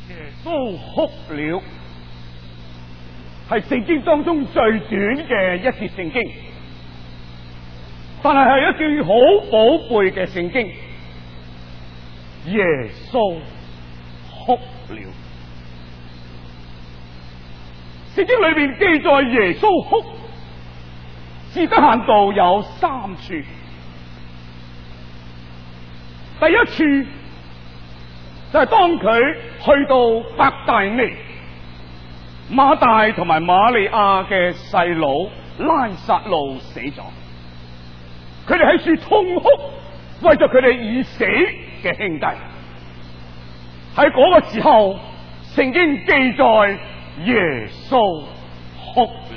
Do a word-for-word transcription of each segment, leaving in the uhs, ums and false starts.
耶穌哭了，係聖經當中最短嘅一節聖經，但係係一句好寶貝嘅聖經。耶穌哭了，聖經裏邊記載耶穌哭，至得限度有三處。第一處就係當佢去到伯大尼，馬大同埋瑪利亞嘅細佬拉撒路死咗，佢哋喺處痛哭，為咗佢哋已死嘅兄弟。喺嗰個時候，聖經記載耶穌哭了。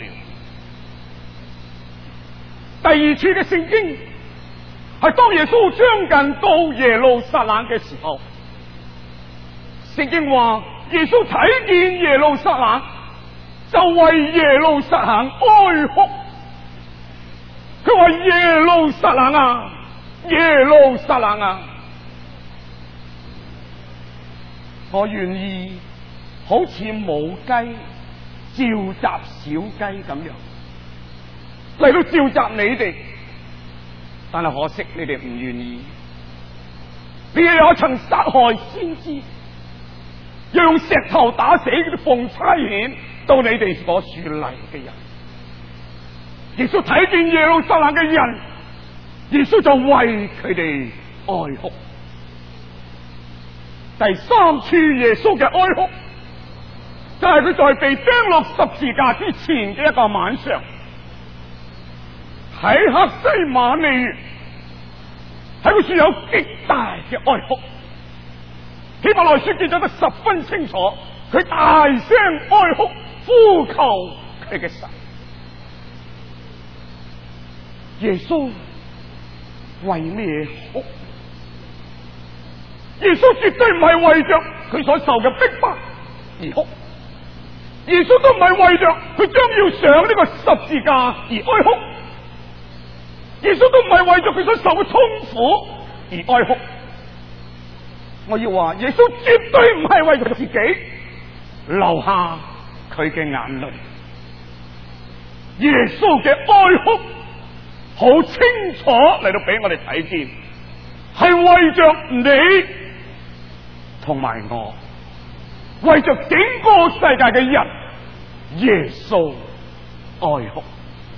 第二處嘅聖經係當耶穌將近到耶路撒冷嘅時候，聖經話耶穌睇見耶路撒冷，就為耶路撒冷哀哭。佢話耶路撒冷啊，耶路撒冷啊，我願意好似母雞召集小雞咁樣嚟到召集你哋，但係可惜你哋唔願意。你哋有曾殺害先知，又用石頭打死嗰啲奉差遣到你哋所樹立嘅人。耶穌睇見耶路撒冷嘅人，耶穌就為佢哋哀哭。第三處耶穌嘅哀哭，就係佢在被釘落十字架之前嘅一個晚上，喺客西馬尼園，喺嗰處有極大嘅哀哭。希伯來書記載得十分清楚，佢大聲哀哭，呼求佢嘅神。耶穌為咩哭？耶穌絕對唔係為着佢所受嘅逼迫而哭，耶穌都唔係為着佢將要上呢個十字架而哀哭，耶穌都唔係為着佢所受嘅痛苦而哀哭。我要話，耶穌絕對唔係為咗自己流下佢嘅眼淚，耶穌嘅哀哭好清楚嚟到俾我哋睇見，係為着你同埋我，為着整個世界嘅人，耶穌哀哭。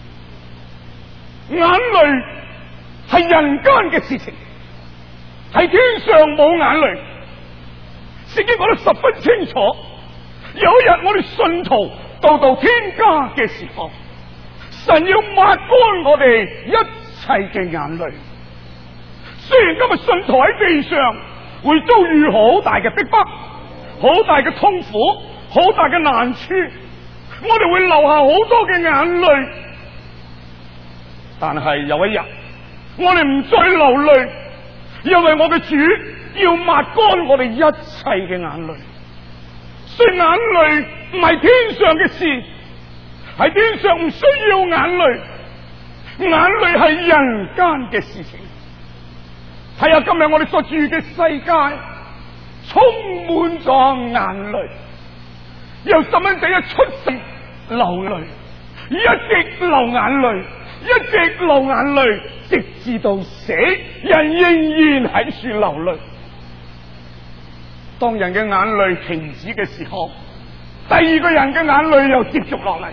眼淚係人間嘅事情，喺天上冇眼淚。聖經講得十分清楚，有一日我哋信徒到到天家嘅時候，神要抹乾我哋一切嘅眼淚。雖然今日信徒喺地上會遭遇好大嘅逼迫，好大嘅痛苦，好大嘅難處，我哋會流下好多嘅眼淚，但係有一日我哋唔再流淚，因為我嘅主要抹乾我哋一切嘅眼淚。雖然眼淚唔係天上嘅事，喺天上唔需要眼淚，眼淚係人間嘅事情。睇下今日我哋所住嘅世界充滿咗眼淚，由細蚊仔一出世流淚，一直流眼淚，一直流眼淚，直至到死，人仍然喺處流淚。當人嘅眼淚停止嘅時候，第二個人嘅眼淚又接續落嚟。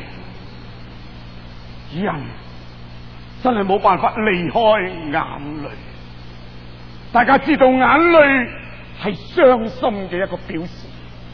人真係冇辦法離開眼淚。大家知道眼淚係傷心嘅一個表示。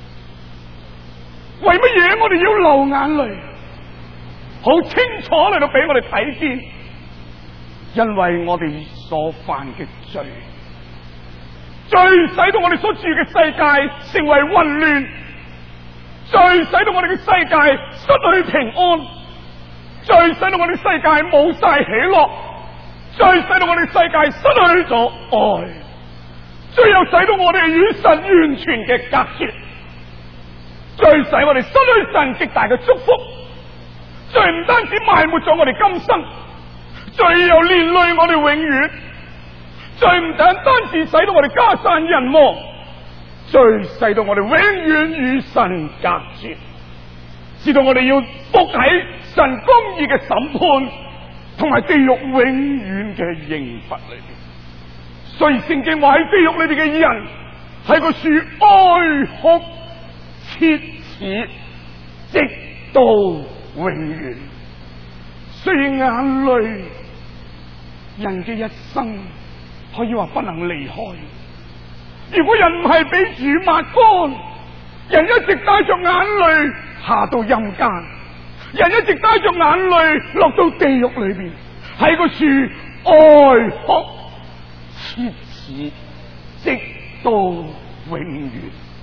為乜嘢我哋要流眼淚？好清楚嚟到俾我哋睇見，因為我哋所犯嘅罪，罪使到我哋所住嘅世界成為混亂，罪使到我哋嘅世界失去平安，罪使到我哋世界冇晒喜樂，罪使到我哋世界失去咗愛，罪又使到我哋與神完全嘅隔絕，罪使我哋失去神極大嘅祝福。罪唔單止埋沒咗我哋今生，罪又連累我哋永遠。罪唔單單止使到我哋家散人亡， 罪使到我哋永遠與神隔絕，使到我哋要伏喺神公義嘅審判同埋地獄永遠嘅刑罰裏邊。所以聖經話喺地獄裏邊嘅人喺個樹哀哭切齒，直到永遠。雖然眼淚，人嘅一生可以話不能離開。如果人唔係俾主抹乾，人一直帶着眼淚下到陰間，人一直帶着眼淚落到地獄裏邊，喺個樹哀哭切齒，直到永遠。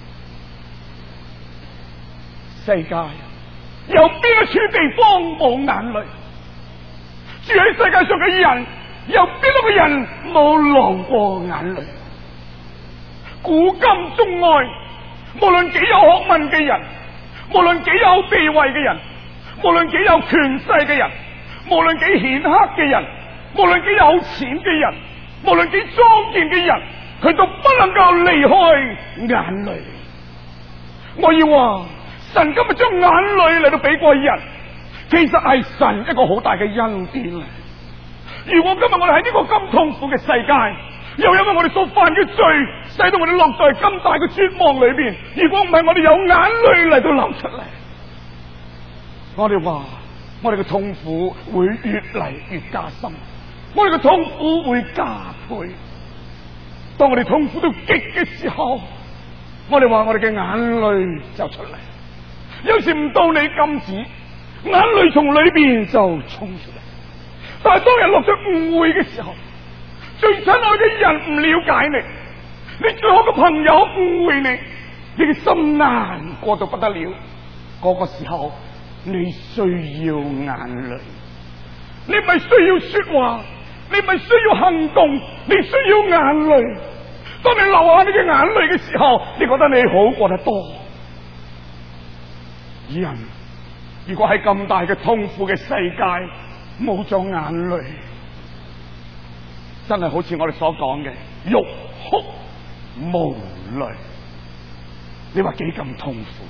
世界有邊一處地方冇眼淚？住喺世界上嘅人，有邊一個人冇流過眼淚？古今中外，無論幾有學問嘅人，無論幾有地位嘅人，無論幾有權勢嘅人，無論幾顯赫嘅人，無論幾有錢嘅人，無論幾莊健嘅人，佢都不能夠離開眼淚。我要話，神今日將眼淚嚟到俾過人，其實係神一個好大嘅恩典嚟。如果今日我哋喺呢個咁痛苦嘅世界，又因為我哋所犯嘅罪，使到我哋落在咁大嘅絕望裏邊。如果唔係我哋有眼淚嚟到流出嚟，我哋話我哋嘅痛苦會越嚟越加深，我哋嘅痛苦會加倍。當我哋痛苦到極嘅時候，我哋話我哋嘅眼淚就出嚟。有時唔到你禁止，眼淚從裏邊就衝出嚟。但係當人落咗誤會嘅時候，最親愛嘅人唔了解你，你最好嘅朋友誤會你，你嘅心難過到不得了。嗰、那個時候你需要眼淚，你唔係需要說話，你唔係需要行動，你需要眼淚。當你流下你嘅眼淚嘅時候，你覺得你好過得多。人如果喺咁大嘅痛苦嘅世界冇咗眼淚，真係好似我哋所講嘅欲哭無淚。你話幾咁痛苦？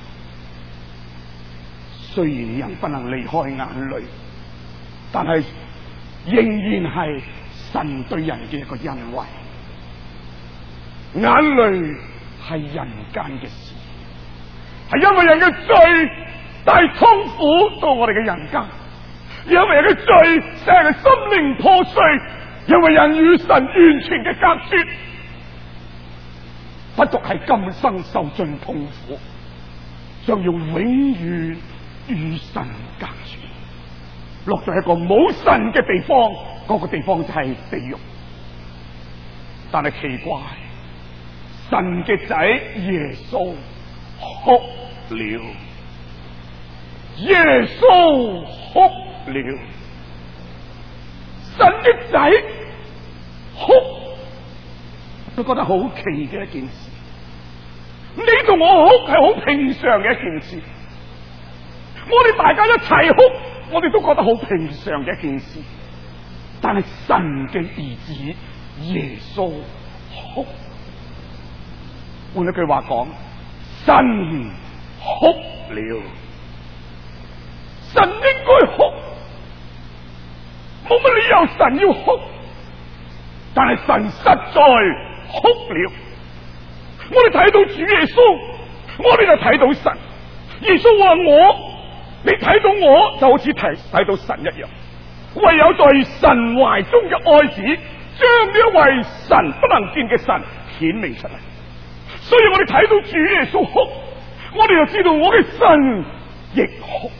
雖然人不能離開眼淚，但係仍然係神對人嘅一個恩惠。眼淚係人間嘅事，係因為人嘅罪帶痛苦到我哋嘅人間，因為人嘅罪使人嘅心靈破碎，因為人與神完全嘅隔絕，不獨係今生受盡痛苦，將要永遠與神隔絕，落在一個冇神嘅地方，嗰個地方就係地獄。但係奇怪，神嘅仔耶穌哭了，耶穌哭了，神嘅仔哭，佢覺得好奇嘅一件事。你同我哭係好平常嘅一件事，我哋大家一齊哭，我哋都覺得好平常嘅一件事。但係神嘅兒子耶穌哭，換一句話講，神哭了。神應該哭，冇乜理由神要哭，但係神實在哭了。我哋睇到主耶穌，我哋就睇到神。耶穌話我，你睇到我就好似睇睇到神一樣。唯有在神懷中嘅愛子，將呢一位神不能見嘅神顯明出嚟。所以我哋睇到主耶穌哭，我哋就知道我嘅神亦哭。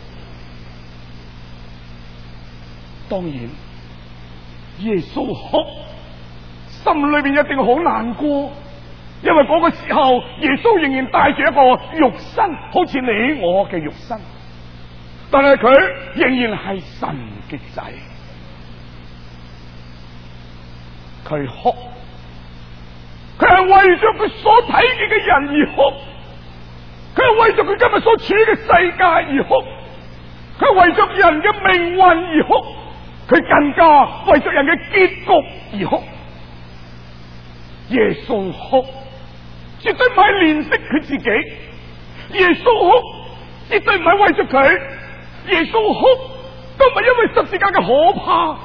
當然，耶穌哭，心裏邊一定好難過，因為嗰個時候耶穌仍然帶住一個肉身，好似你我嘅肉身，但係佢仍然係神嘅仔。佢哭，佢係為咗佢所睇見嘅人而哭，佢係為咗佢今日所處嘅世界而哭，佢係為咗人嘅命運而哭，佢更加為咗人嘅結局而哭。耶穌哭， 絕對唔係憐惜佢自己。耶穌哭，絕對唔係為咗佢。耶穌哭，都唔係因為十字架嘅可怕。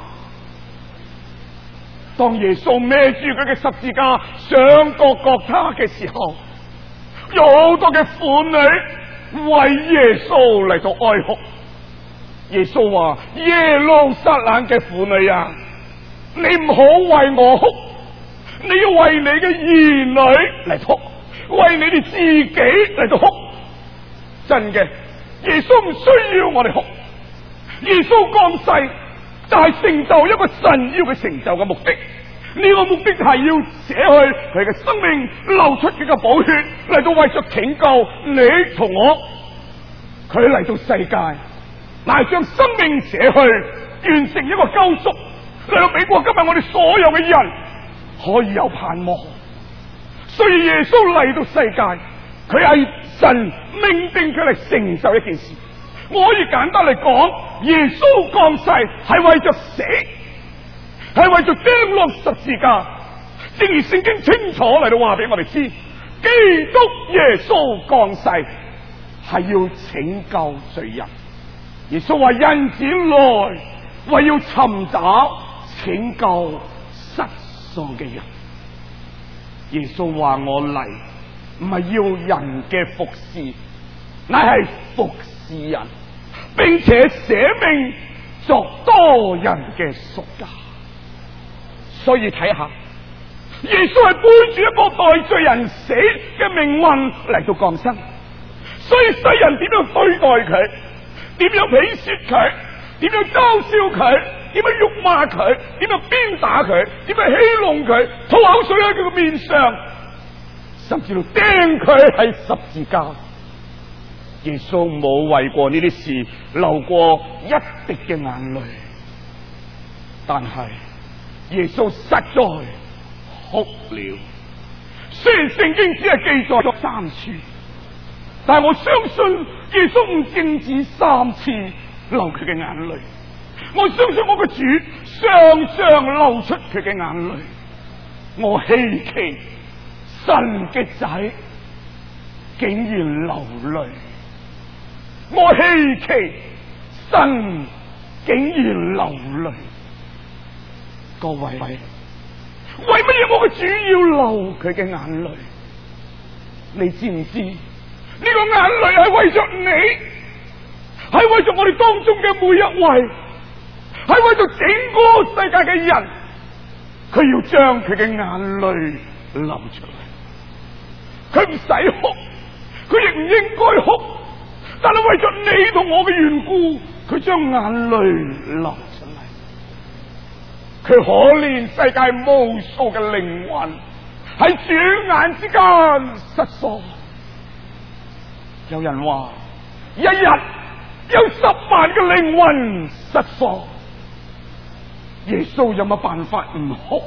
當耶穌孭住佢嘅十字架上各各他嘅時候，有好多嘅婦女為耶穌嚟到哀哭。耶穌話：耶路撒冷嘅婦女啊，你唔好為我哭，你要為你嘅兒女嚟哭，為你哋自己嚟到哭。真嘅，耶穌唔需要我哋哭。耶穌降世就係成就一個神要佢成就嘅目的。呢個目的係要捨去佢嘅生命，流出佢嘅寶血，嚟到為咗拯救你同我。佢嚟到世界，乃將生命捨去，完成一個救贖，嚟到俾過今日我哋所有嘅人可以有盼望。所以耶穌嚟到世界，佢係神命定佢嚟成就一件事。我可以簡單嚟講，耶穌降世係為咗死，係為咗釘落十字架。正如聖經清楚嚟到話俾我哋知，基督耶穌降世係要拯救罪人。耶穌話：人子來為要尋找拯救失喪嘅人。耶穌話：我嚟唔係要人嘅服侍，乃係服侍人，並且捨命作多人嘅贖價。所以睇下，耶穌係背住一個代罪人死嘅命運嚟到降生。所以世人點樣對待佢，點樣鄙視佢，點樣嘲笑佢，點樣辱罵佢，點樣鞭打佢，點樣戲弄佢，吐口水喺佢嘅面上，甚至到釘佢喺十字架。耶穌冇為過呢啲事流過一滴嘅眼淚，但係耶穌實在哭了。雖然聖經只係記載咗三次，但係我相信耶穌唔淨止三次流佢嘅眼淚。我相信我嘅主常常流出佢嘅眼淚。我希奇神嘅仔竟然流淚，我希奇神竟然流淚。各位，為乜嘢我嘅主要流佢嘅眼淚？你知唔知呢個眼淚係為咗你，係為咗我哋當中嘅每一位，係為咗整個世界嘅人。佢要將佢嘅眼淚流出嚟。佢唔使哭，佢亦唔應該哭，但係為咗你同我嘅緣故，佢將眼淚流出嚟。佢可憐世界無數嘅靈魂喺轉眼之間失喪。有人話一日有十萬嘅靈魂失喪，耶穌有乜辦法唔哭？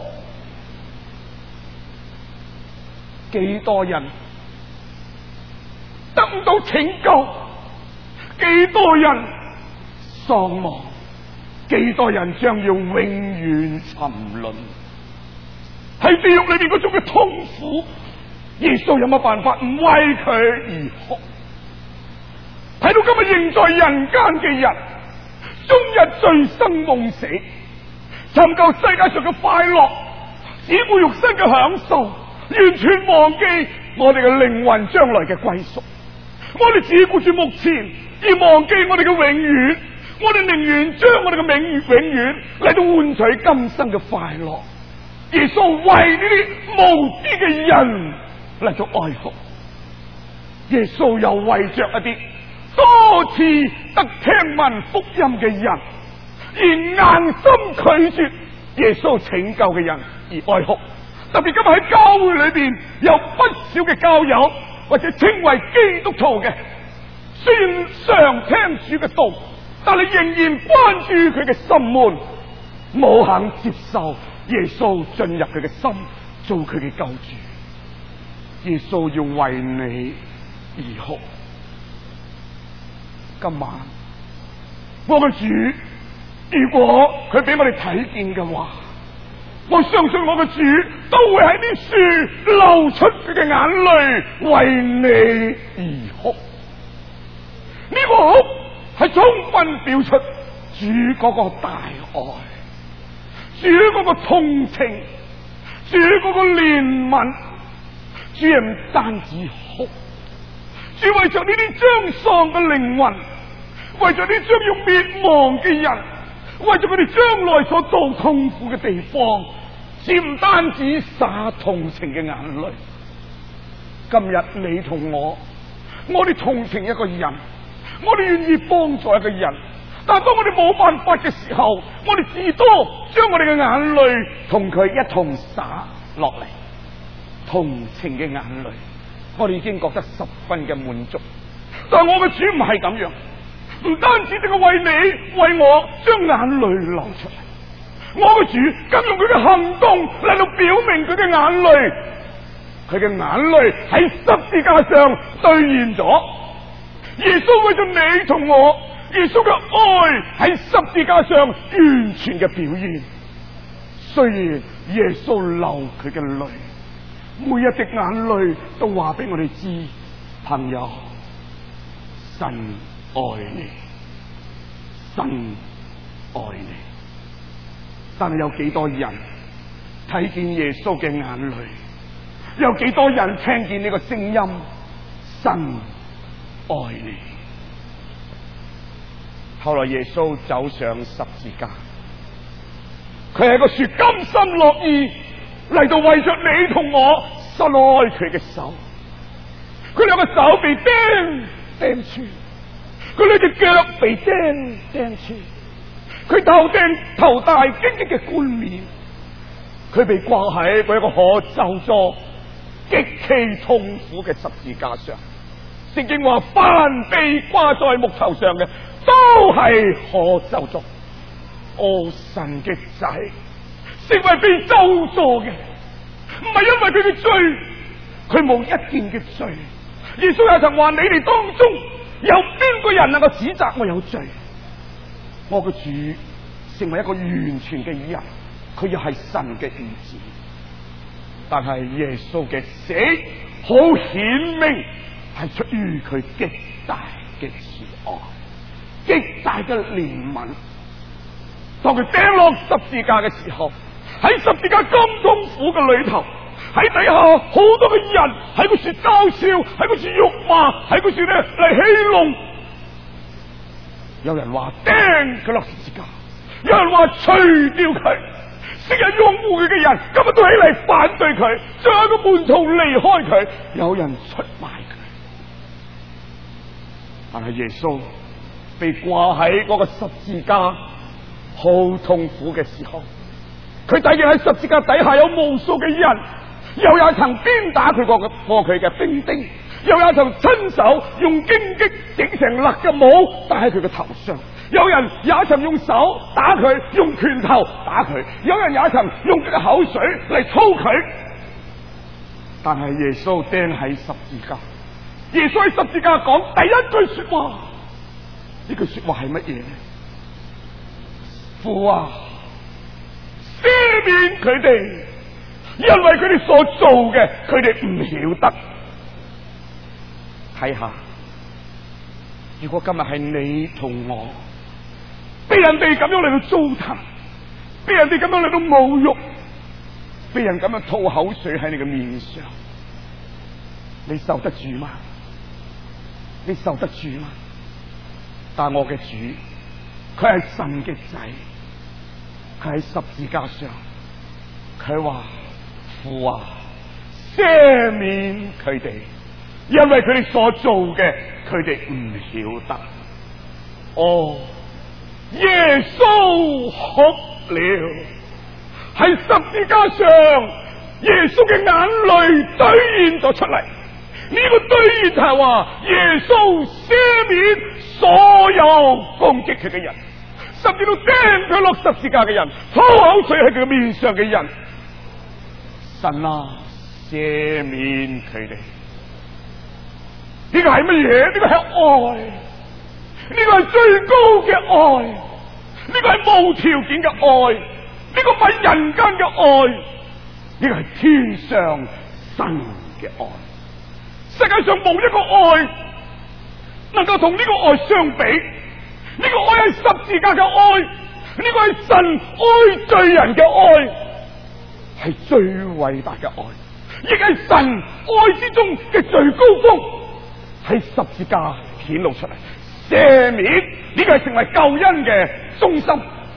幾多人得唔到拯救？幾多人喪亡？幾多人將要永遠沉淪喺地獄裏邊嗰種嘅痛苦？耶穌有乜辦法唔為佢而哭？睇到今日仍在人間嘅人，終日醉生夢死，尋求世界上嘅快樂，只顧肉身嘅享受，完全忘記我哋嘅靈魂將來嘅歸屬。我哋只顧住目前，而忘記我哋嘅永遠。我哋寧願將我哋嘅永永遠嚟到換取今生嘅快樂。耶穌為呢啲無知嘅人嚟到哀哭。耶穌又為着一啲多次得聽聞福音嘅人，而硬心拒絕耶穌拯救嘅人而哀哭。特別今日喺教會裏邊有不少嘅教友或者稱為基督徒嘅，雖然常聽主嘅道，但係仍然關注佢嘅心門，冇肯接受耶穌進入佢嘅心，做佢嘅救主。耶穌要為你而哭。今晚我嘅主，如果佢俾我哋睇見嘅話， 我相信我嘅主都會喺啲樹流出佢嘅眼淚，為你而哭。呢、這個哭係充分表出主嗰個大愛，主嗰個同情，主嗰個憐憫。主唔單止哭，主為着呢啲將喪嘅靈魂，為着呢將要滅亡嘅人，為着佢哋將來所做痛苦嘅地方，主唔單止灑同情嘅眼淚。今日你同我，我哋同情一個人，我哋願意幫助一個人，但當我哋冇辦法嘅時候，我哋至多將我哋嘅眼淚同佢一同灑落嚟。同情嘅眼淚，我哋已經覺得十分嘅滿足。但係我嘅主唔係咁樣，唔單止淨係為你為我將眼淚流出嚟，我嘅主更用佢嘅行動嚟到表明佢嘅眼淚，佢嘅眼淚喺十字架上兌現咗。耶穌為咗你同我，耶穌嘅愛喺十字架上完全嘅表現。雖然耶穌流佢嘅淚，每一滴眼淚都話俾我哋知，朋友，神愛你，神愛你。但係有幾多人睇見耶穌嘅眼淚？有幾多人聽見呢個聲音？神愛你。後來耶穌走上十字架，佢係個說甘心樂意嚟到為着你同我伸開佢嘅手，佢兩個手被釘釘穿，佢兩隻腳被釘釘穿，佢頭頂頭戴荊棘嘅冠冕，佢被掛喺嗰一個可咒詛、極其痛苦嘅十字架上。聖經話，凡被掛在木頭上嘅，都係可咒詛。哦，神嘅仔成為被咒詛嘅，唔係因為佢嘅罪，佢冇一件嘅罪。耶穌也曾話：你哋當中有邊個人能夠指責我有罪？我嘅主成為一個完全嘅人，佢又係神嘅兒子。但係耶穌嘅死好顯明係出於佢極大嘅慈愛、極大嘅憐憫。當佢釘落十字架嘅時候，喺十字架咁痛苦嘅裏頭，喺底下好多嘅人喺嗰處嘲笑，喺嗰處辱罵，喺嗰處咧嚟戲弄。有人話釘佢落十字架，有人話除掉佢。昔日擁護佢嘅人今日都起嚟反對佢，最後一個門徒離開佢，有人出賣佢。但係耶穌被掛喺嗰個十字架好痛苦嘅時候，佢睇見喺十字架底下有無數嘅人，又有曾鞭打佢過過佢嘅兵丁，又有曾親手用荊棘整成勒嘅帽戴喺佢嘅頭上，有人也曾用手打佢，用拳頭打佢，有人也曾用佢嘅口水嚟操佢。但係耶穌釘喺十字架，耶穌喺十字架講第一句說話，呢句說話係乜嘢呢？父啊，赦免佢哋，因為佢哋所做嘅，佢哋唔曉得。睇下，如果今日係你同我，俾人哋咁樣嚟到糟蹋，俾人哋咁樣嚟到侮辱，俾人咁樣吐口水喺你嘅面上，你受得住嗎？你受得住嗎？但我嘅主，佢係神嘅仔，佢喺十字架上，佢話：父啊，赦免佢哋，因為佢哋所做嘅，佢哋唔曉得。哦，耶穌哭了，喺十字架上，耶穌嘅眼淚兌現咗出嚟。呢、這個兌現係話耶穌赦免所有攻擊佢嘅人，甚至到釘佢落十字架嘅人，吐口水喺佢面上嘅人。神啊，赦免佢哋。呢個係乜嘢？呢個係愛，呢個係最高嘅愛，呢個係無條件嘅愛。 呢個唔係人間嘅愛，呢個係天上神嘅愛。世界上冇一個愛能夠同呢個愛相比。呢個愛係十字架嘅愛，呢個係神愛罪人嘅愛，係最偉大嘅愛，亦係神愛之中嘅最高峰，喺十字架顯露出嚟。赦免呢個係成為救恩嘅中心。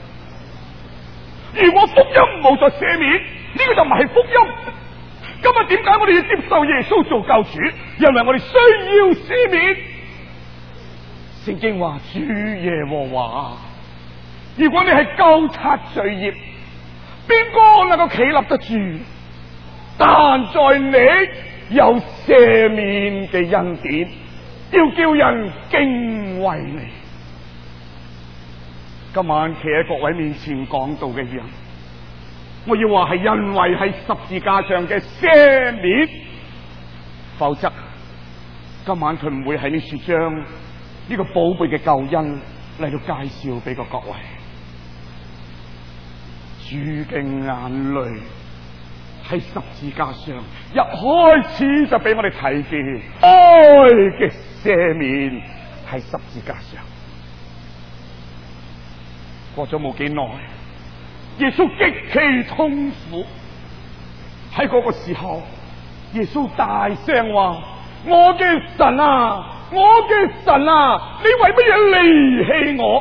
如果福音冇咗赦免，呢個就唔係福音。今日點解我哋要接受耶穌做救主？因為我哋需要赦免。聖經話主耶和華，如果你係究察罪孽，邊個能夠企立得住？但在你有赦免嘅恩典，要叫人敬畏你。今晚企喺各位面前講道嘅人，我要話係因為喺十字架上嘅赦免，否則今晚佢唔會喺呢處將呢個寶貝嘅救恩嚟到介紹俾個各位。主嘅眼淚喺十字架上一開始就俾我哋睇見，愛嘅赦免喺十字架上。過咗冇幾耐，耶穌極其痛苦。喺嗰個時候，耶穌大聲話：我嘅神啊，我嘅神啊，你為乜嘢離棄我？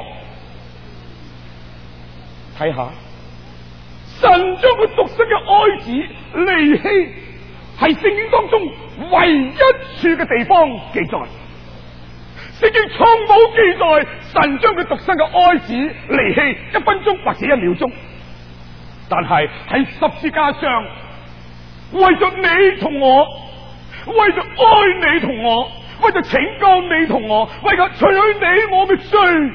睇下，神將佢獨生嘅愛子離棄，係聖經當中唯一處嘅地方記載。聖經從冇記載神將佢獨生嘅愛子離棄一分鐘或者一秒鐘，但係喺十字架上，為咗你同我，為咗愛你同我，為咗拯救你同我，為咗除去你我嘅罪，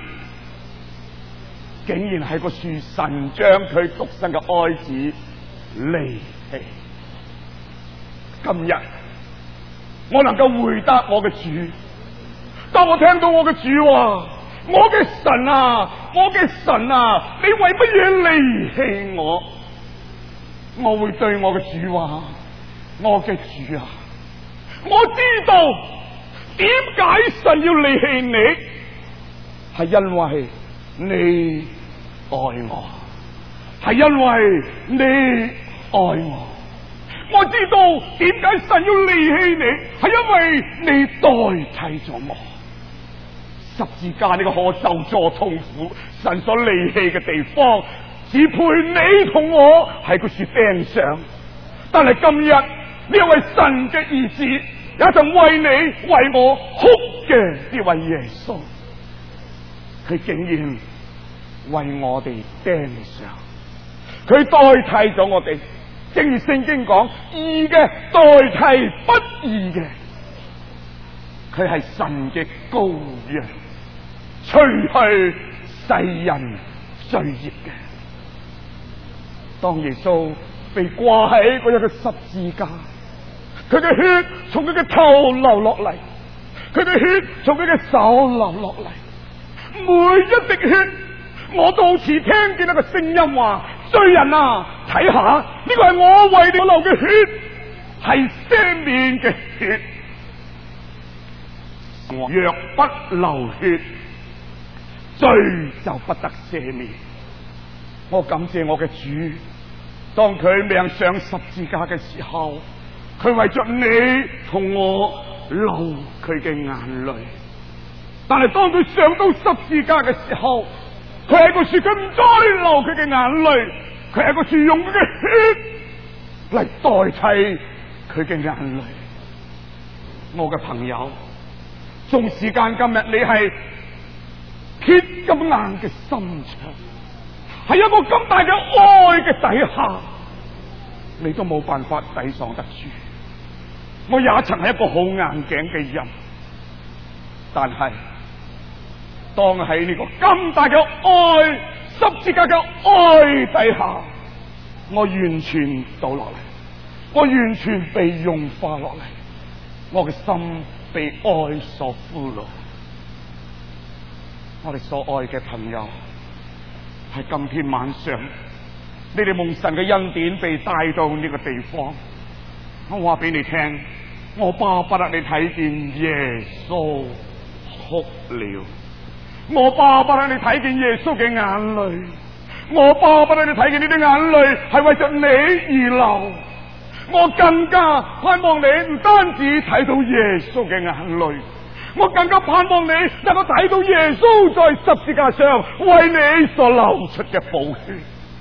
竟然喺個樹神將佢獨生嘅愛子離棄。今日我能夠回答我嘅主，當我聽到我嘅主話：我嘅神啊，我嘅神啊，你為乜嘢離棄我？我會對我嘅主話：我嘅主啊，我知道點解神要離棄你，係因為你愛我，係因為你愛我。我知道點解神要離棄你，係因為你代替咗我。十字架呢個可咒詛痛苦，神所離棄嘅地方，只配你同我喺個樹釘上。但係今日呢位神嘅兒子，也曾為你為我哭嘅呢位耶穌，佢竟然為我哋釘上，佢代替咗我哋。正如聖經講，義嘅代替不義嘅，佢係神嘅羔羊，除去世人罪孽嘅。當耶穌被掛喺嗰日嘅十字架，佢嘅血從佢嘅頭流落嚟，佢嘅血從佢嘅手流落嚟，每一滴血我都好似聽見一個聲音話：罪人啊，睇下呢個係我為你流嘅血，係赦免嘅血。若不流血，罪就不得赦免。我感謝我嘅主，當佢命上十字架嘅時候，佢為着你同我流佢嘅眼淚。但係當佢上到十字架嘅時候，佢喺個樹，佢唔再流佢嘅眼淚，佢喺個樹用佢嘅血嚟代替佢嘅眼淚。我嘅朋友，縱時間今日你係鐵咁硬嘅心腸，喺一個咁大嘅愛嘅底下，你都冇辦法抵擋得住。我也曾係一個好硬頸嘅人，但係當喺呢個咁大嘅愛，十字架嘅愛底下，我完全倒落嚟，我完全被融化落嚟，我嘅心被愛所俘虜。我哋所愛嘅朋友喺今天晚上你哋蒙神嘅恩典被帶到呢個地方。我話俾你聽，我巴不得你睇見耶穌哭了，我巴不得你睇見耶穌嘅眼淚，我巴不得你睇見呢啲眼淚係為着你而流。我更加盼望你唔單止睇到耶穌嘅眼淚，我更加盼望你能夠睇到耶穌在十字架上為你所流出嘅寶血。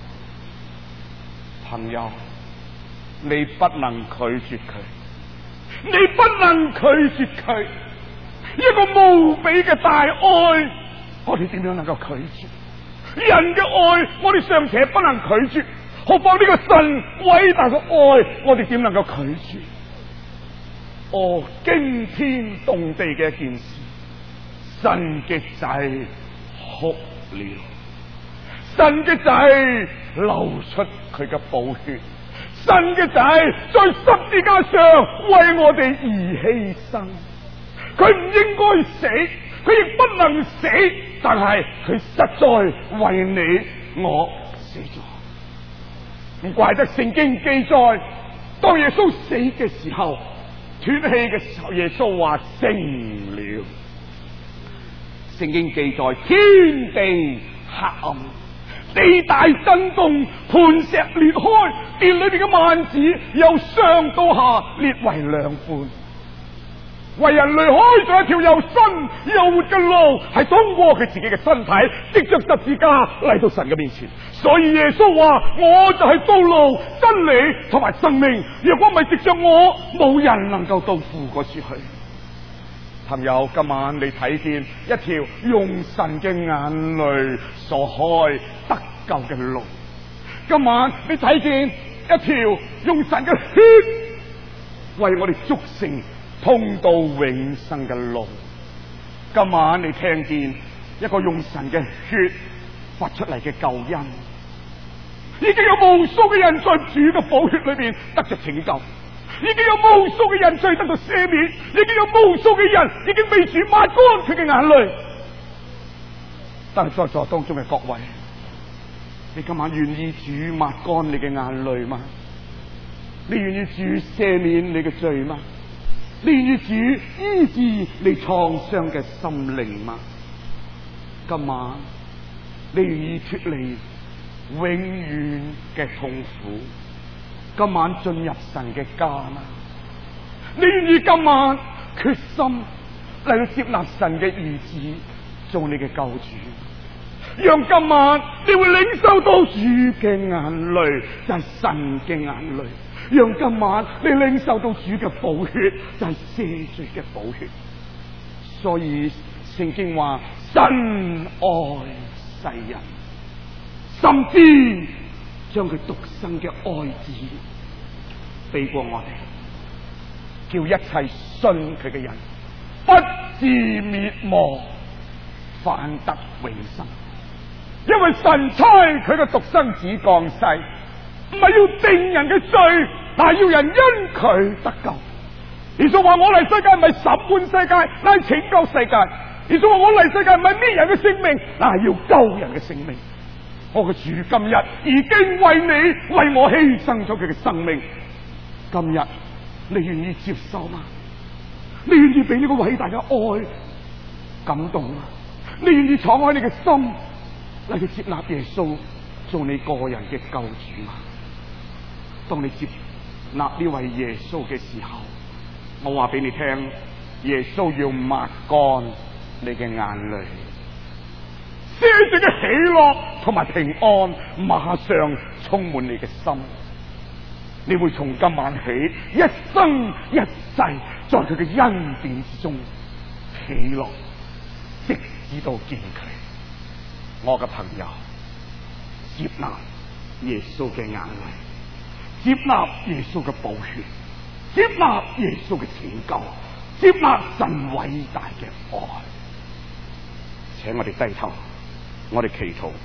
朋友，你不能拒絕佢，你不能拒絕佢。一個無比嘅大愛，我哋點樣能夠拒絕？人嘅愛，我哋尚且不能拒絕，何況呢個神偉大嘅愛，我哋點能夠拒絕？哦，驚天動地嘅一件事，神嘅仔哭了，神嘅仔流出佢嘅寶血，神嘅仔在十字架上為我哋而犧牲。佢唔應該死，佢亦不能死，但係佢實在為你我死咗。唔怪得聖經記載，當耶穌死嘅時候，斷氣嘅時候，耶穌話成了。聖經記載天地黑暗，地大震動，磐石裂開，殿裏邊嘅幔子由上到下裂為兩半。為人類開咗一條又新又活嘅路，係通過佢自己嘅身體，藉着十字架嚟到神嘅面前。所以耶穌話：我就係道路、真理同埋生命。若果唔係藉着我，冇人能夠到父嗰處去。朋友，今晚你睇見一條用神嘅眼淚所開得救嘅路。今晚你睇見一條用神嘅血為我哋築成通到永生嘅路。今晚你聽見一個用神嘅血發出嚟嘅救恩，已經有無數嘅人在主嘅寶血裏邊得着拯救，已經有無數嘅人罪得到赦免，已經有無數嘅人已經被主抹乾佢嘅眼淚。但係在座當中嘅各位，你今晚願意主抹乾你嘅眼淚嗎？你願意主赦免你嘅罪嗎？你願意主醫治你創傷嘅心靈嗎？今晚你願意脫離永遠嘅痛苦，今晚進入神嘅家嗎？你願意今晚決心嚟到接納神嘅兒子做你嘅救主，讓今晚你會領受到主嘅眼淚，就係神嘅眼淚。讓今晚你領受到主嘅寶血，就係赦罪嘅寶血。所以聖經話：神愛世人，甚至將佢獨生嘅愛子俾過我哋，叫一切信佢嘅人不至滅亡，反得永生。因為神差佢嘅獨生子降世，唔係要定人嘅罪，但係要人因佢得救。耶穌話：我嚟世界唔係審判世界，乃係拯救世界。耶穌話：我嚟世界唔係滅人嘅性命，乃係要救人嘅性命。我嘅主今日已經為你為我犧牲咗佢嘅生命。今日你願意接受嗎？你願意俾呢個偉大嘅愛感動嗎？你願意敞開你嘅心嚟去接納耶穌做你個人嘅救主嗎？當你接納呢位耶穌嘅時候，我話俾你聽，耶穌要抹乾你嘅眼淚，赦罪嘅喜樂同埋平安馬上充滿你嘅心。你會從今晚起一生一世在佢嘅恩典之中喜樂，直至到見佢。我嘅朋友，接納耶穌嘅眼淚，接納耶穌嘅寶血，接納耶穌嘅拯救，接納神偉大嘅愛。請我哋低頭，我哋祈禱。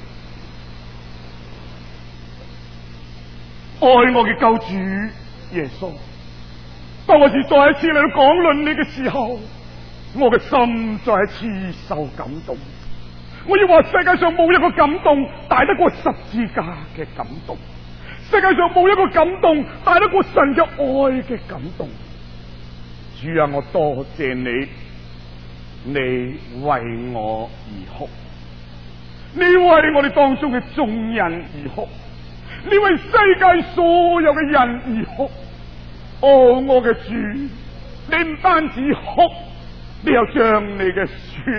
愛我嘅救主耶穌，當我哋再一次嚟到講論你嘅時候，我嘅心再一次受感動。我要話世界上冇一個感動大得過十字架嘅感動。 世界上冇一個感動大得過神嘅愛嘅感動。主啊，我多謝你，你為我而哭，你為我哋當中嘅眾人而哭，你為世界所有嘅人而哭。哦，我嘅主，你唔單止哭，你又將你嘅血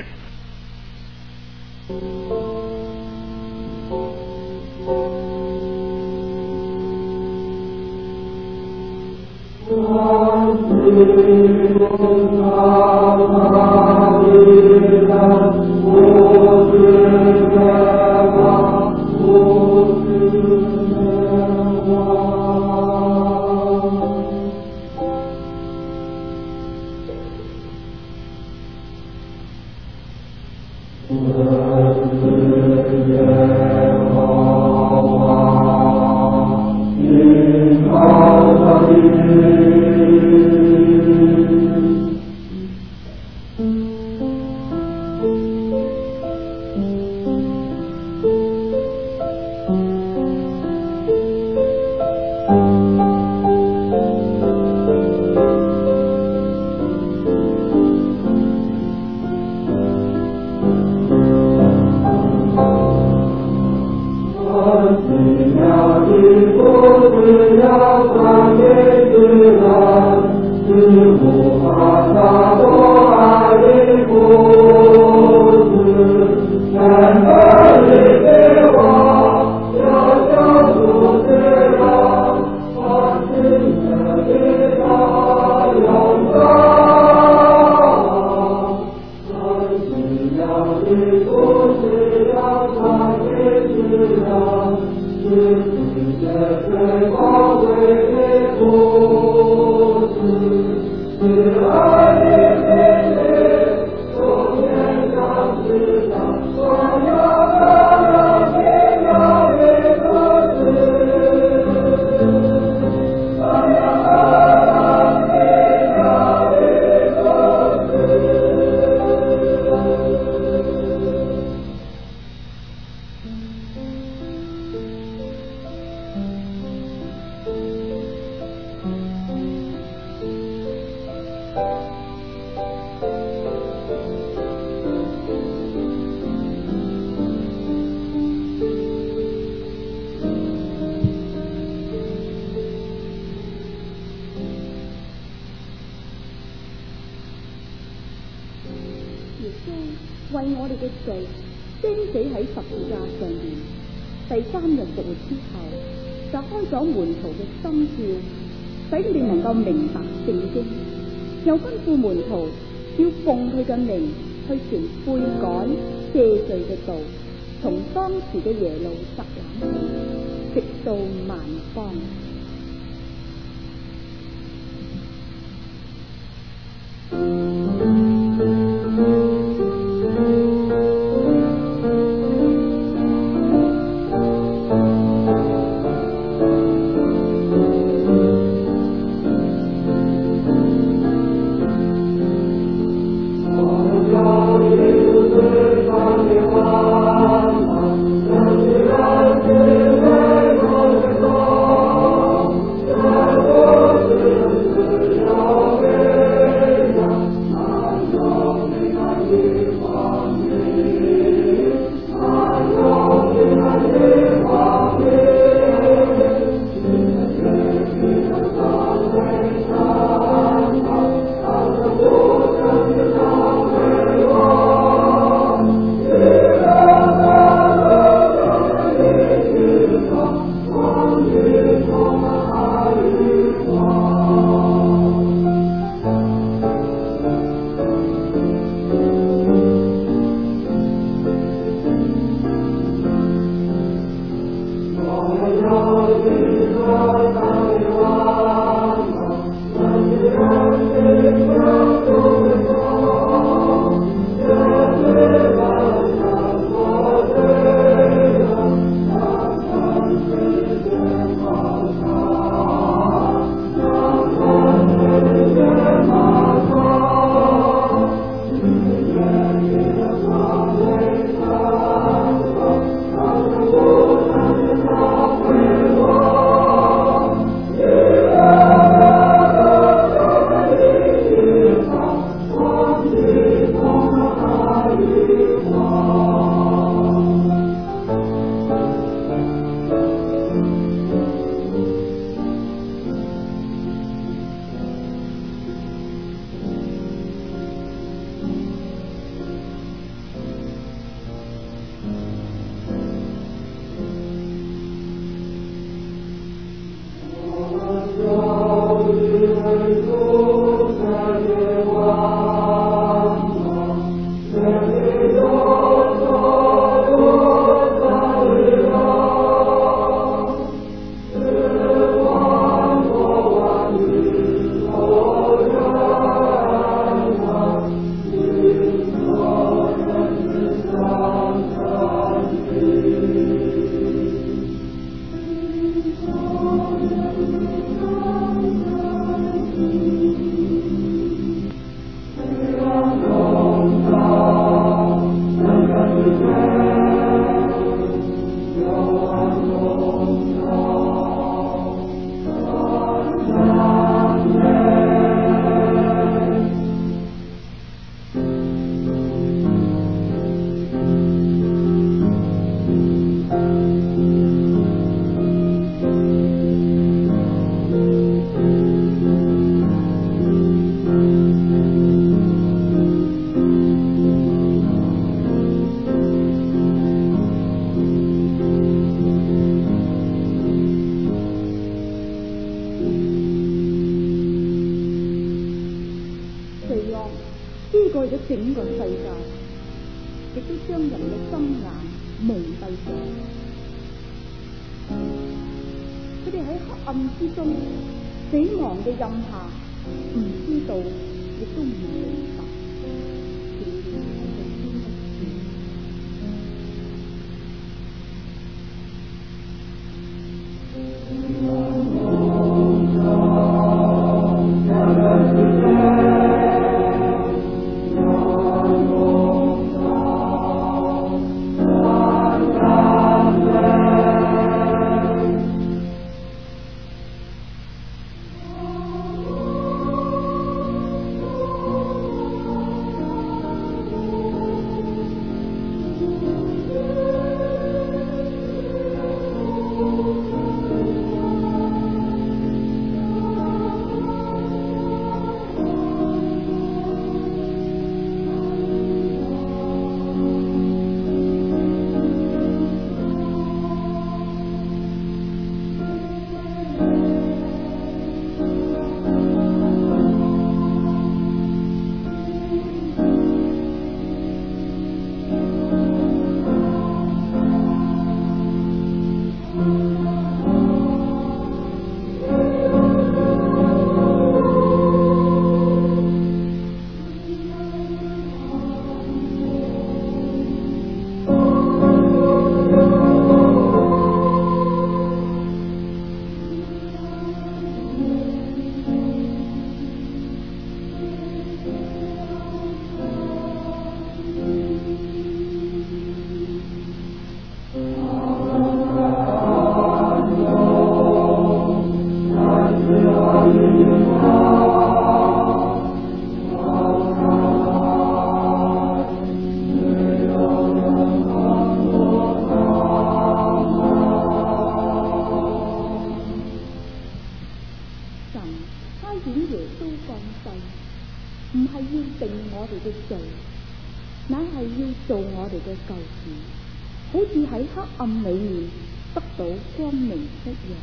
為我哋嘅罪釘死喺十字架上面，第三日復活之後，就開咗門徒嘅心竅，使佢哋能夠明白聖經，又吩咐門徒要奉佢嘅名去傳悔改赦罪嘅道，從當時嘅耶路撒冷直到萬邦。 Oh 整個世界，亦都將人嘅心眼蒙蔽咗。佢哋喺黑暗之中，死亡嘅蔭下，唔知道，亦都唔明白。暗裏面得到光明一樣。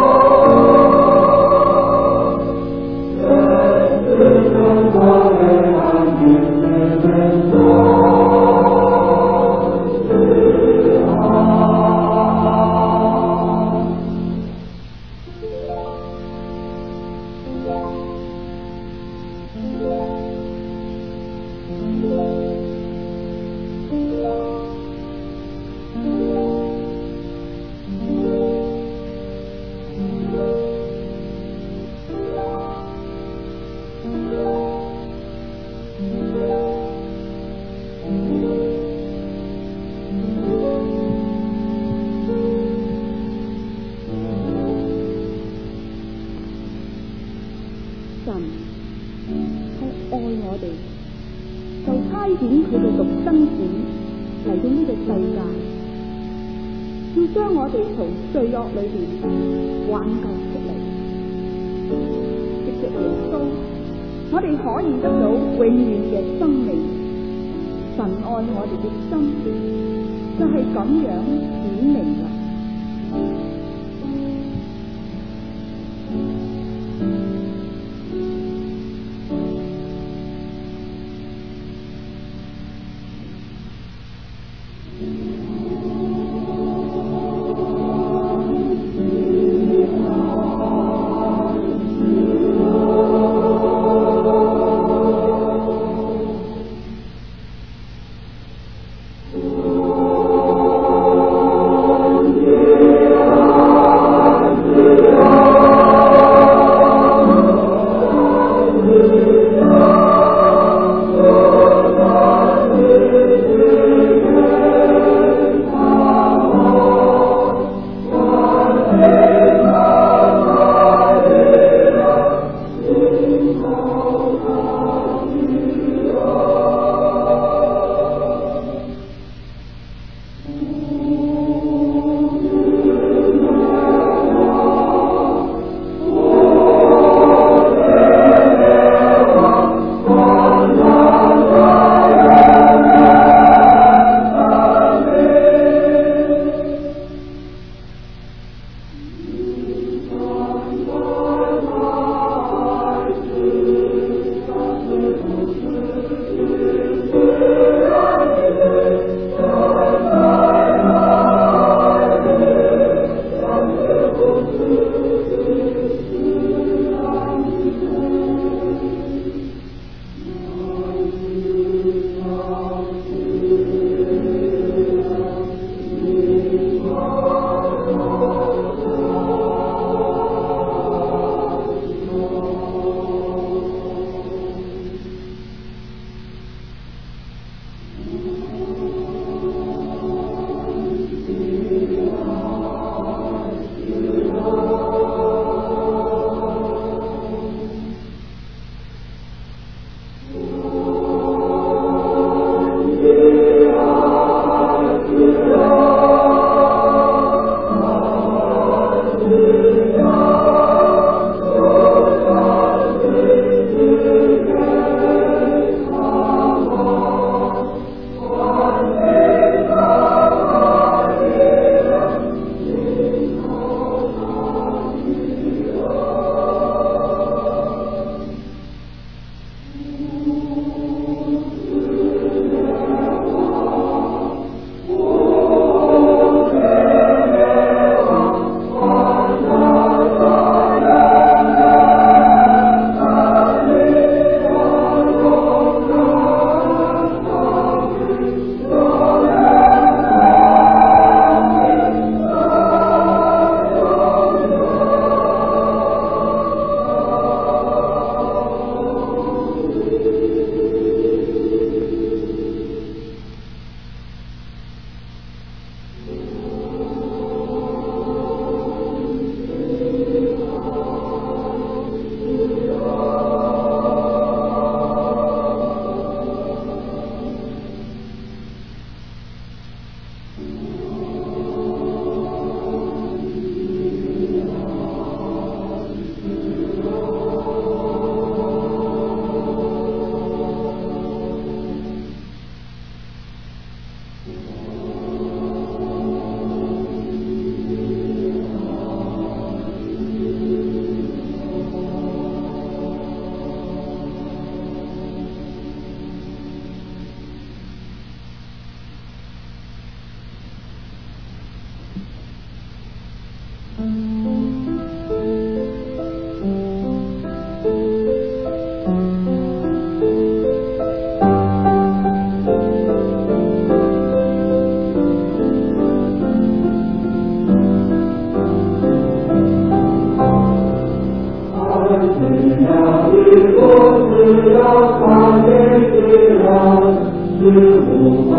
Amen. 哋，就差遣佢嘅獨生子嚟到呢個世界，要將我哋從罪惡裏邊挽救出嚟。藉着耶穌，我哋可以得到永遠嘅生命。神愛我哋嘅心就係咁樣顯明啦。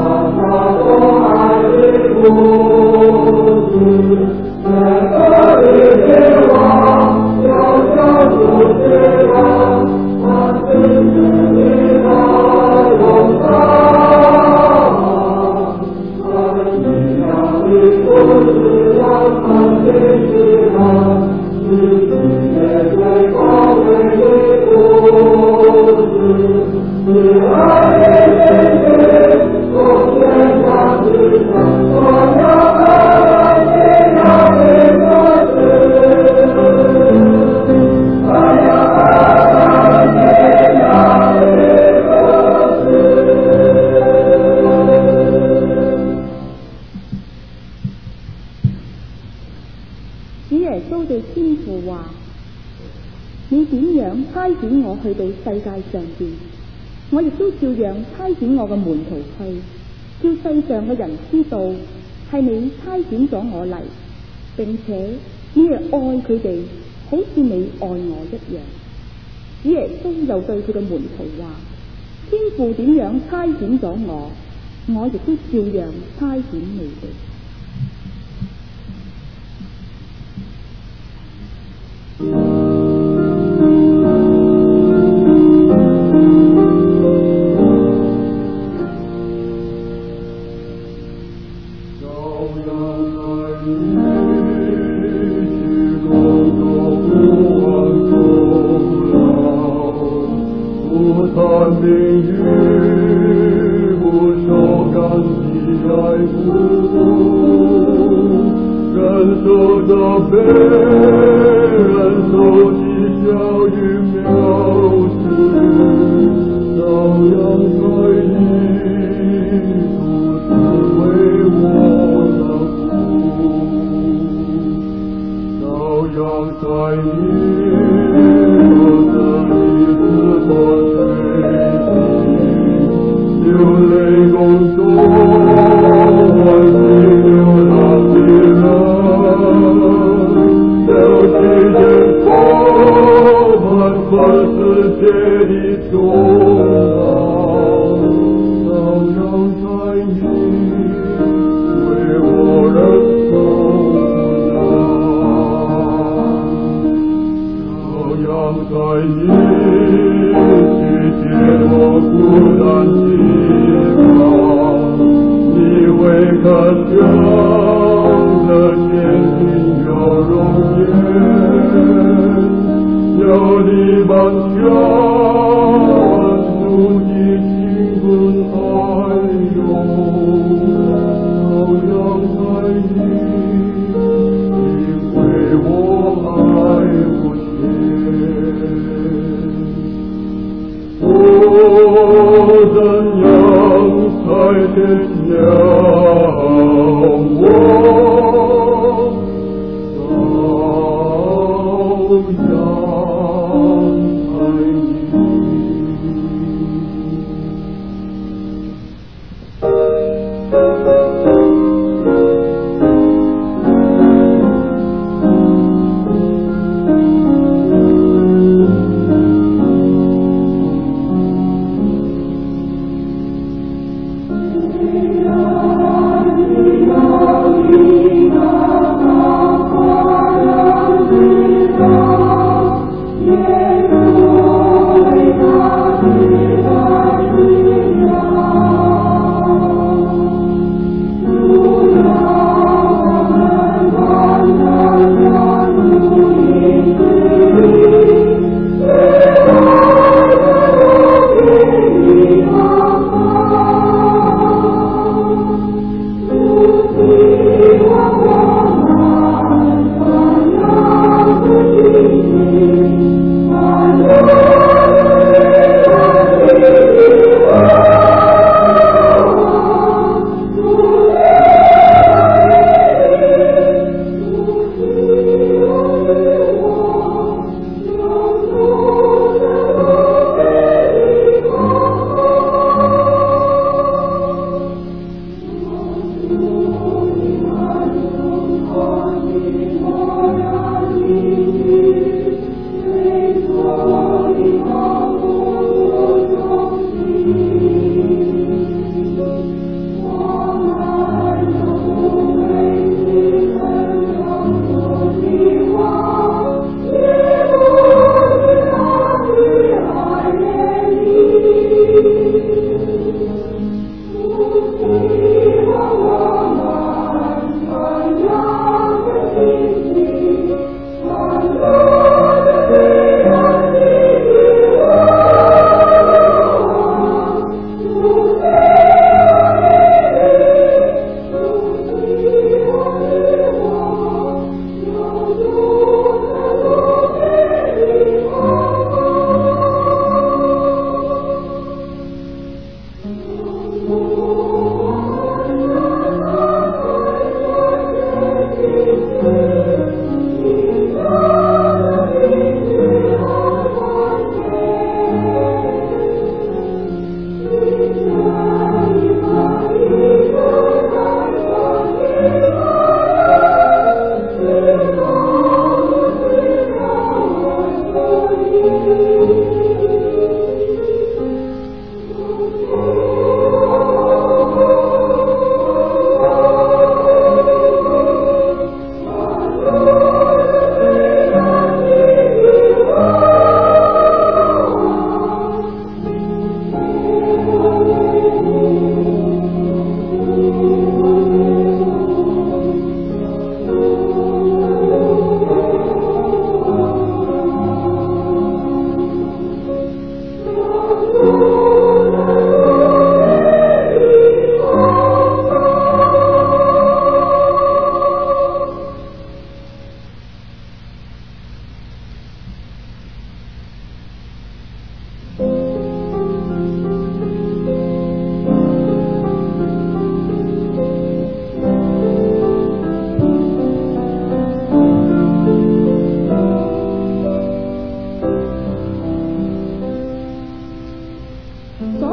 是无法他多爱的故事，在这里。 去到世界上邊，我亦都照樣差遣我嘅門徒去，叫世上嘅人知道係你差遣咗我嚟，並且你係愛佢哋，好似你愛我一樣。主耶穌又對佢嘅門徒話：天父點樣差遣咗我，我亦都照樣差遣你哋。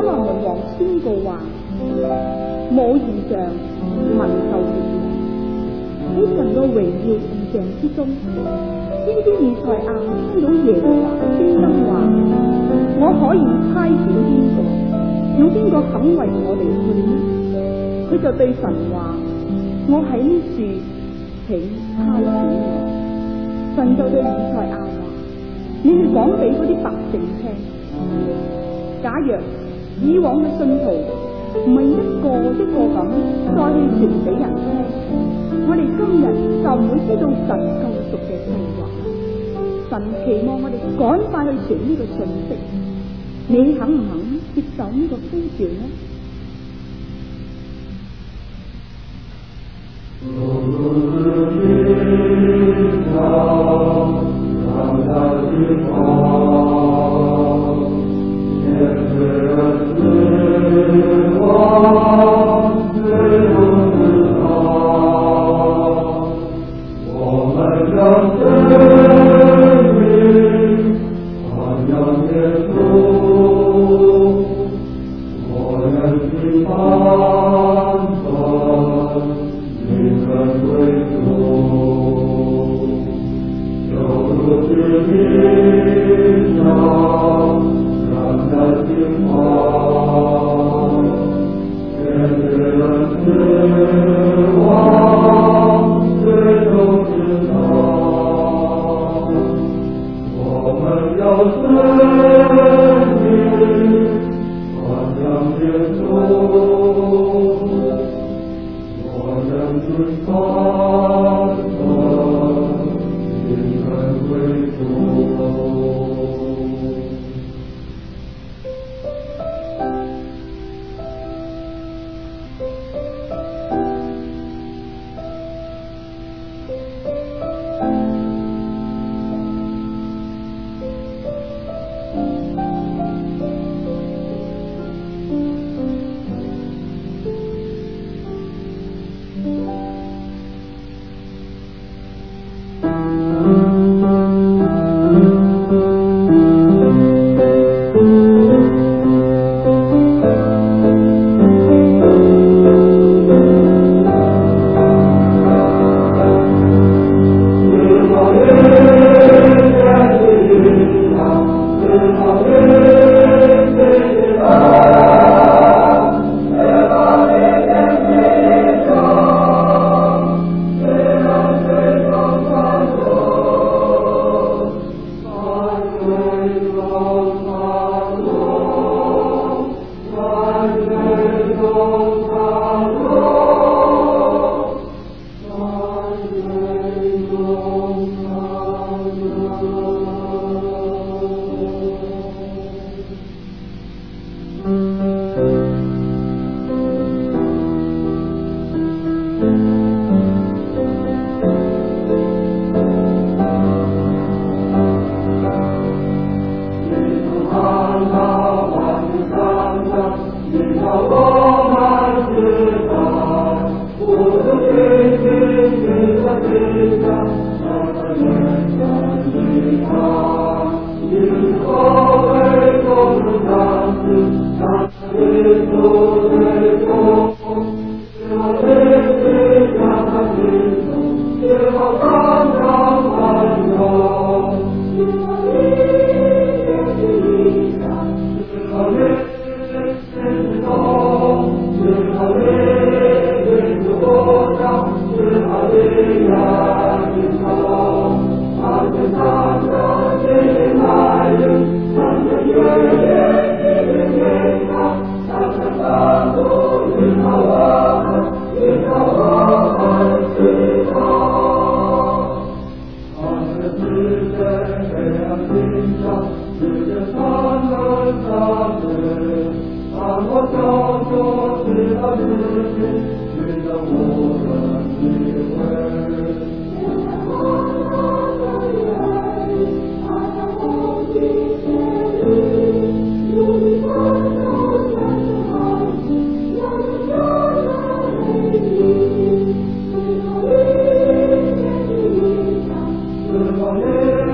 亞門王宣告話：冇異象，民就滅亡。喺神嘅榮耀異象之中，先知以賽亞聽到耶和華嘅聲音話：我可以差遣邊個？有邊個肯為我哋去呢？佢就對神話：我喺呢處，請差遣我。神就對以賽亞話：你哋講俾嗰啲百姓聽，假若以往嘅信徒唔係一個一個咁再去傳俾人聽，我哋今日就唔會知道神救贖嘅計劃。神期望我哋趕快去傳呢個信息，你肯唔肯接受呢個呼召呢？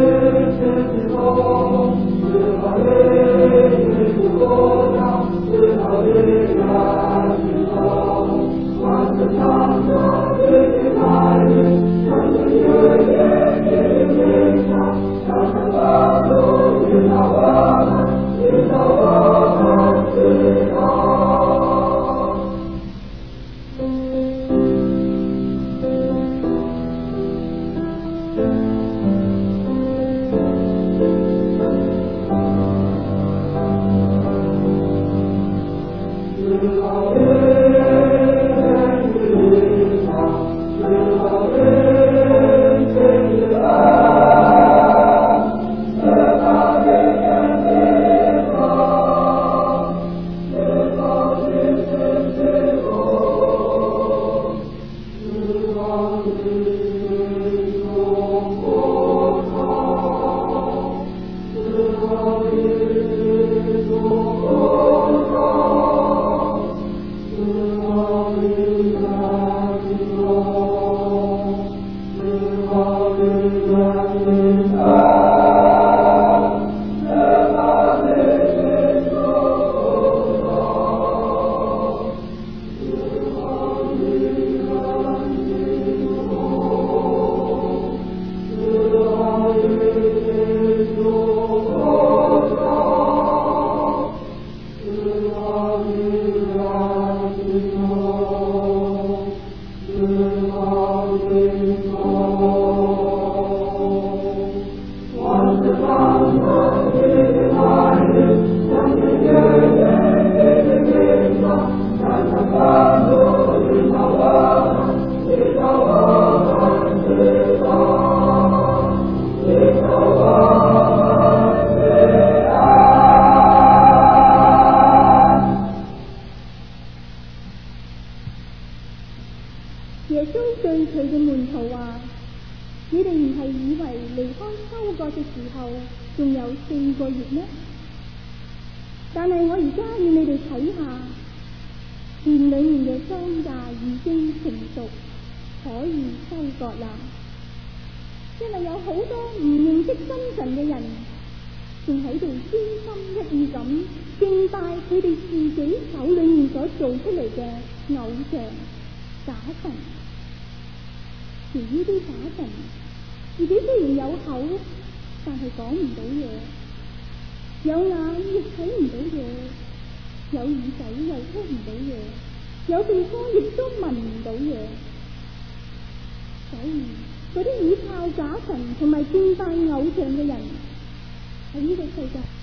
Hallelujah. 耶穌對佢嘅門徒話：你哋唔係以為離開收割嘅時候仲有四個月咩？但係我而家要你哋睇下，田裏面嘅莊稼已經成熟，可以收割啦。因為有好多唔認識真神嘅人，仲喺度專心一意咁敬拜佢哋自己手裏面所做出嚟嘅偶像假神。而呢啲假神自己雖然有口，但係講唔到嘢，有眼亦睇唔到嘢，有耳仔又聽唔到嘢，有鼻哥亦都聞唔到嘢。所以嗰啲倚靠假神同埋敬拜偶像嘅人喺呢個世界